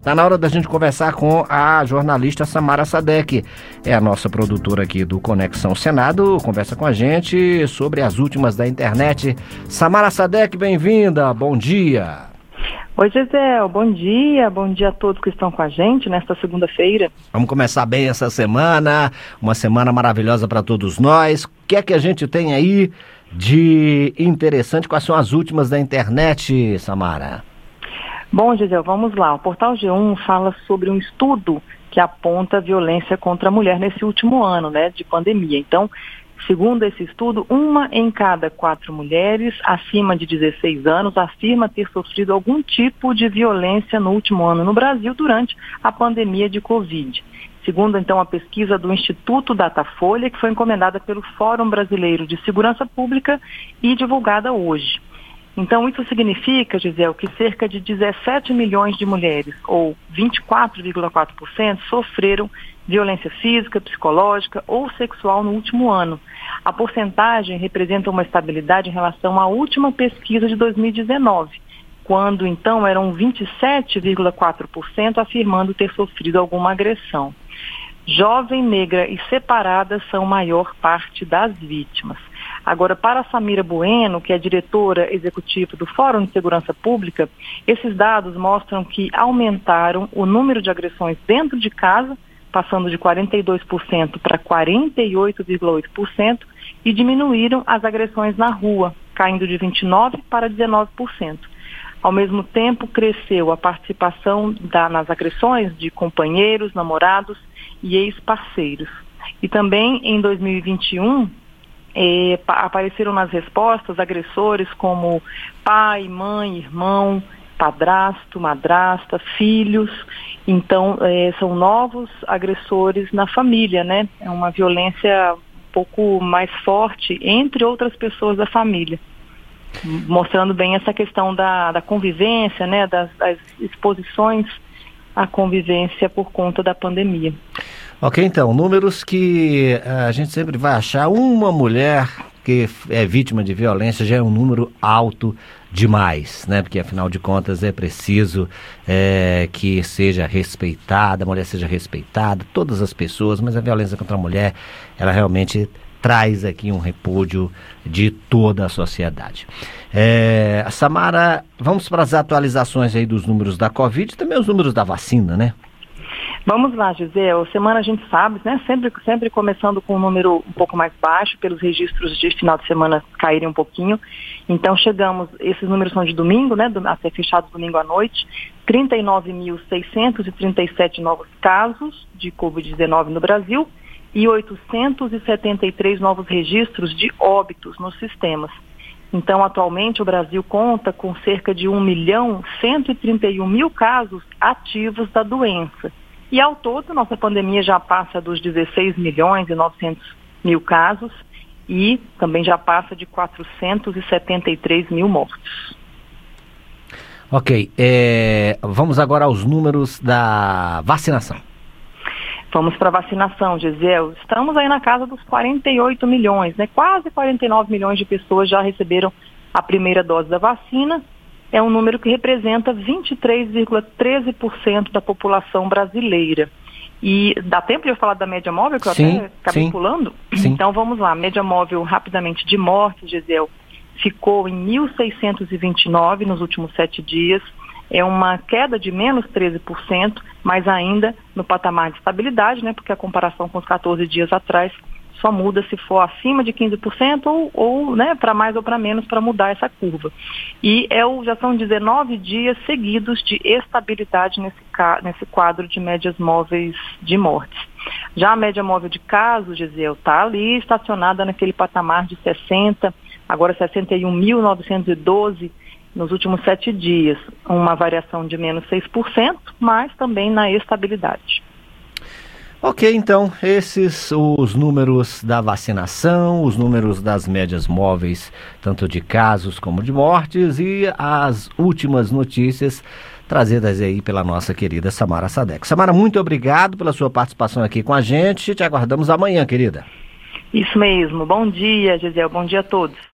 Tá na hora da gente conversar com a jornalista Samara Sadek. É a nossa produtora aqui do Conexão Senado. Conversa com a gente sobre as últimas da internet. Samara Sadek, bem-vinda. Bom dia. Oi, Gisele. Bom dia a todos que estão com a gente nesta segunda-feira. Vamos começar bem essa semana, uma semana maravilhosa para todos nós. O que é que a gente tem aí de interessante? Quais são as últimas da internet, Samara? Bom, Gisele, vamos lá. O Portal G1 fala sobre um estudo que aponta violência contra a mulher nesse último ano, de pandemia. Então, segundo esse estudo, 1 em cada 4 mulheres acima de 16 anos afirma ter sofrido algum tipo de violência no último ano no Brasil durante a pandemia de Covid. Segundo, então, a pesquisa do Instituto Datafolha, que foi encomendada pelo Fórum Brasileiro de Segurança Pública e divulgada hoje. Então, isso significa, Gisele, que cerca de 17 milhões de mulheres, ou 24,4%, sofreram violência física, psicológica ou sexual no último ano. A porcentagem representa uma estabilidade em relação à última pesquisa de 2019, quando, então, eram 27,4% afirmando ter sofrido alguma agressão. Jovem, negra e separada são a maior parte das vítimas. Agora, para a Samira Bueno, que é diretora executiva do Fórum de Segurança Pública, esses dados mostram que aumentaram o número de agressões dentro de casa, passando de 42% para 48,8%, e diminuíram as agressões na rua, caindo de 29% para 19%. Ao mesmo tempo, cresceu a participação nas agressões de companheiros, namorados e ex-parceiros. E também, em 2021, apareceram nas respostas agressores como pai, mãe, irmão, padrasto, madrasta, filhos. Então, são novos agressores na família, É uma violência um pouco mais forte entre outras pessoas da família, mostrando bem essa questão da convivência, das exposições à convivência por conta da pandemia. Ok, então, números que a gente sempre vai achar. Uma mulher que é vítima de violência já é um número alto demais, Porque, afinal de contas, é preciso que seja respeitada, a mulher seja respeitada, todas as pessoas, mas a violência contra a mulher, ela realmente traz aqui um repúdio de toda a sociedade. Samara, vamos para as atualizações aí dos números da Covid e também os números da vacina, Vamos lá, Gisele. Semana a gente sabe, sempre começando com um número um pouco mais baixo, pelos registros de final de semana caírem um pouquinho. Então esses números são de domingo, até fechados domingo à noite, 39.637 novos casos de Covid-19 no Brasil e 873 novos registros de óbitos nos sistemas. Então, atualmente, o Brasil conta com cerca de 1.131.000 casos ativos da doença. E, ao todo, nossa pandemia já passa dos 16.900.000 casos e também já passa de 473.000 mortos. Ok, vamos agora aos números da vacinação. Vamos para a vacinação, Gisele. Estamos aí na casa dos 48 milhões, Quase 49 milhões de pessoas já receberam a primeira dose da vacina. É um número que representa 23,13% da população brasileira. E dá tempo de eu falar da média móvel, que eu até acabei pulando? Sim. Então vamos lá, a média móvel rapidamente de morte, Gisele, ficou em 1.629 nos últimos 7 dias. É uma queda de menos 13%, mas ainda no patamar de estabilidade, porque a comparação com os 14 dias atrás só muda se for acima de 15% ou para mais ou para menos para mudar essa curva. E já são 19 dias seguidos de estabilidade nesse quadro de médias móveis de mortes. Já a média móvel de casos, Gisele, está ali estacionada naquele patamar de 60, agora 61.912 nos últimos 7 dias. Uma variação de menos 6%, mas também na estabilidade. Ok, então, esses os números da vacinação, os números das médias móveis, tanto de casos como de mortes, e as últimas notícias trazidas aí pela nossa querida Samara Sadek. Samara, muito obrigado pela sua participação aqui com a gente. Te aguardamos amanhã, querida. Isso mesmo. Bom dia, Gisele. Bom dia a todos.